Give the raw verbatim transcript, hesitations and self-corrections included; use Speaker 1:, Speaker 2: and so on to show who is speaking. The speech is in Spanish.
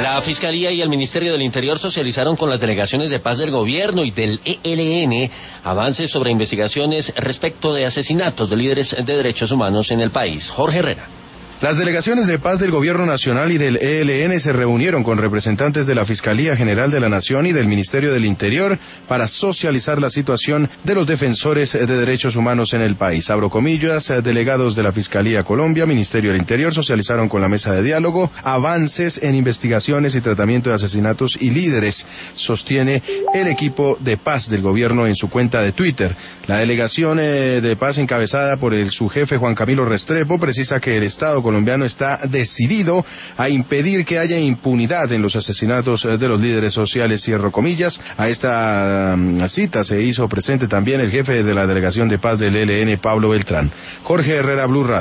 Speaker 1: La Fiscalía y el Ministerio del Interior socializaron con las delegaciones de paz del gobierno y del E L N avances sobre investigaciones respecto de asesinatos de líderes de derechos humanos en el país. Jorge Herrera.
Speaker 2: Las delegaciones de paz del Gobierno Nacional y del E L N se reunieron con representantes de la Fiscalía General de la Nación y del Ministerio del Interior para socializar la situación de los defensores de derechos humanos en el país. Abro comillas, delegados de la Fiscalía Colombia, Ministerio del Interior socializaron con la mesa de diálogo avances en investigaciones y tratamiento de asesinatos y líderes, sostiene el equipo de paz del Gobierno en su cuenta de Twitter. La delegación eh, de paz encabezada por el su jefe Juan Camilo Restrepo precisa que el Estado colombiano está decidido a impedir que haya impunidad en los asesinatos de los líderes sociales, cierro comillas. A esta um, cita se hizo presente también el jefe de la Delegación de Paz del E L N, Pablo Beltrán. Jorge Herrera, Blue Radio.